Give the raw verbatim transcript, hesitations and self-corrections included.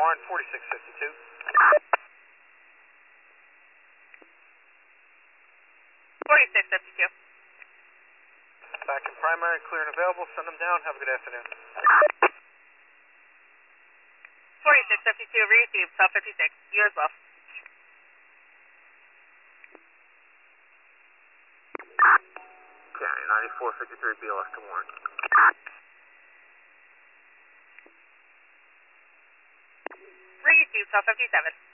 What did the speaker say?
Warren, forty-six fifty-two. forty-six fifty-two. Back in primary, clear and available. Send them down. Have a good afternoon. forty-six fifty-two, received, South fifty-six. You as well. County, ninety-four fifty-three B L S to Warren. Received, South fifty-seven.